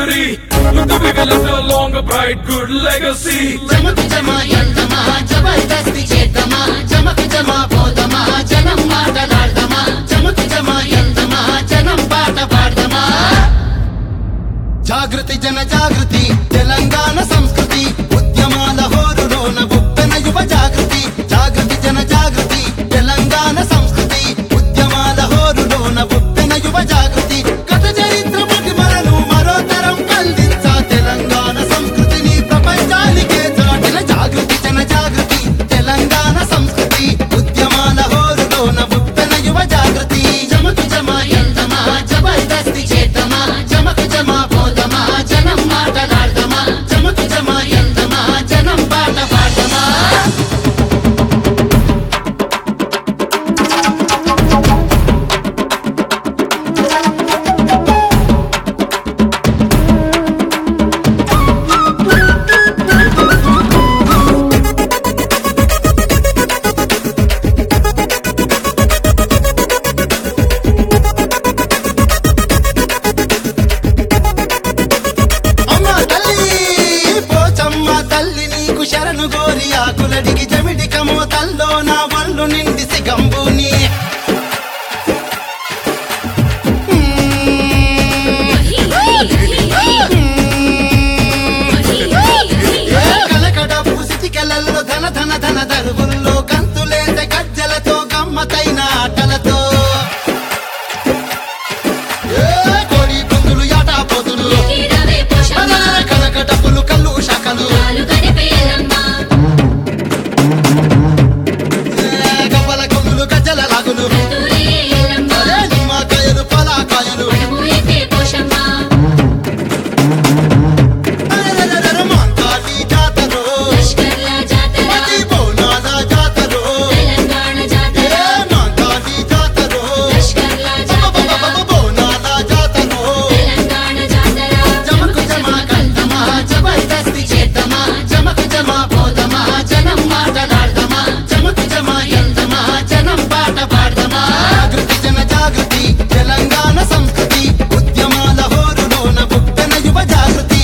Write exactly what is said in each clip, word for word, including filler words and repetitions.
victory. Look the way we left along a bright good legacy. జమకు జమ ఎల్దమా జబర్దస్తి చేద్దామా జమకు జమ పోదమా జనం మాటలాడదమా జమకు జమ ఎల్దమా జనం పాట పాడదమా జాగృతి జన జాగృతి తెలంగాణ సంస్కృతి ఉద్యమాల హోరులోన ఉప్పెన యువ జాగృతి జాగృతి జన జాగృతి తెలంగాణ సంస్కృతి ఉద్యమాల హోరులోన ఉప్పెన యువ జాగృతి గత చరిత్ర మహిమలను మరో తరం అందించా తెలంగాణ సంస్కృతిని ప్రపంచానికే చాటిన జాగృతి జన జాగృతి తెలంగాణ సంస్కృతి ఉద్యమాల హోరులోన ఉప్పెన యువ జాగృతి జమకు జమ ఎల్దమా జబర్దస్తి చేద్దామా జమకు జమ పోదమా జనం మాటలాడదమా జమకు జమ ఎల్దమా జనం పాట పాడదమా అమ్మ తల్లి పోచమ్మ తల్లి నీకు శరణు గోరి ఆకులడిగి జమిడి కమో తల్లో నా వల్లు నిండి సిగంబుని కలకడపు సిటికెలల్లో ధన ధన ధన దరువుల్లో కంతులేసే గజ్జలతో గమ్మతైన ఆటలతో కోడి పుందులు యాటా పోతులు కనకటపులు కల్లు శాఖలు కపల కొమ్ములు గజ్జల లాగులు నిమ్మకాయలు పలాకాయలు మాంకాళి జాతరో మతి బోనాల జాతరో మాంకాళి జాతరో బోనాల జాతరో జమకు జమ కల్దమా జబర్దస్తి చేద్దామా జమకు జమ పోదమా జనం మాటలాడదమా జమకు జమ ఎల్దమా జనం పాట పాడదమా జాగృతి జన జాగృతి తెలంగాణ సంస్కృతి ఉద్యమాల హోరులోన ఉప్పెన యువ జాగృతి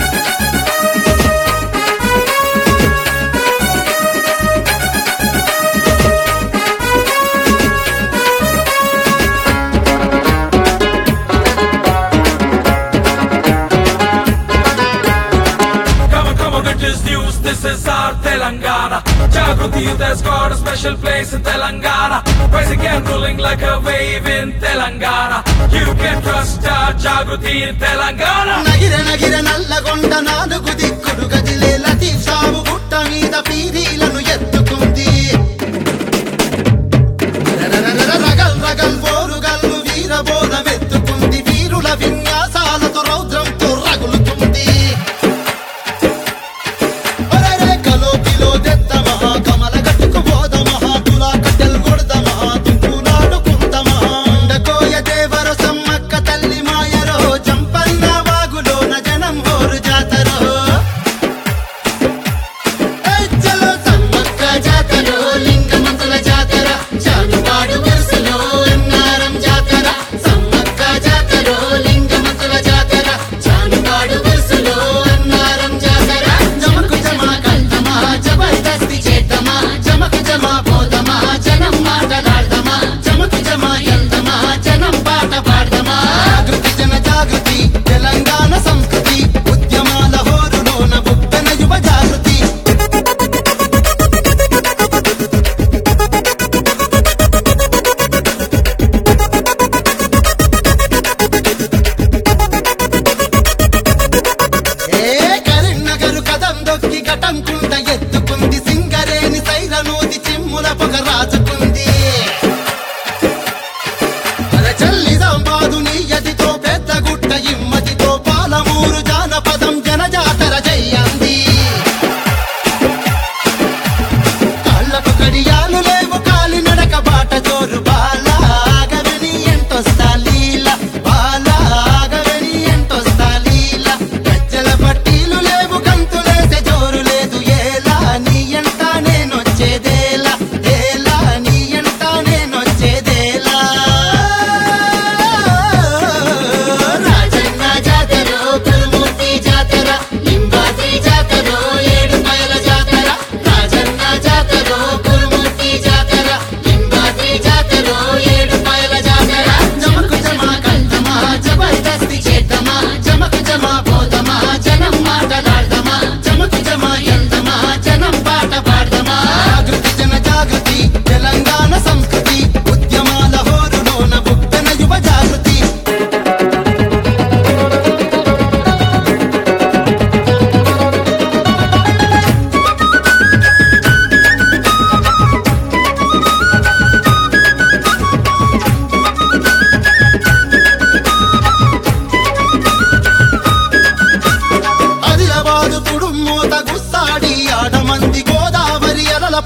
Come on, come on, it is news. This is our Telangana. Jagruti has got a special place in Telangana. Rising and rolling like a wave in Telangana. You can trust our Jagruti in Telangana. నగిర నగిర Nalgonda నాలుగు దిక్కులు గజిలే లతీఫ్ సాగు గుట్ట మీద పీరీలను ఎత్తుకుంది రగల్ రగల్ పోరుగల్లు వీరబోధం ఎత్తుకుంది వీరుల విన్యాసాలతో రౌద్రంతో రగులుతుంది ఒరేరే కలోపిలో దెత్త మహా కమల గట్టుకు పోద మహా తులా కట్టెల్ కొడద మహా తుంకులాడుకుంద మహా ఉండకోయ దేవర సమ్మక్క తల్లి మాయరో జంపన్న వాగులోన జనం హోరు జాతరో చలో సమ్మక్క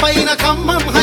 పైన ఖమ్మం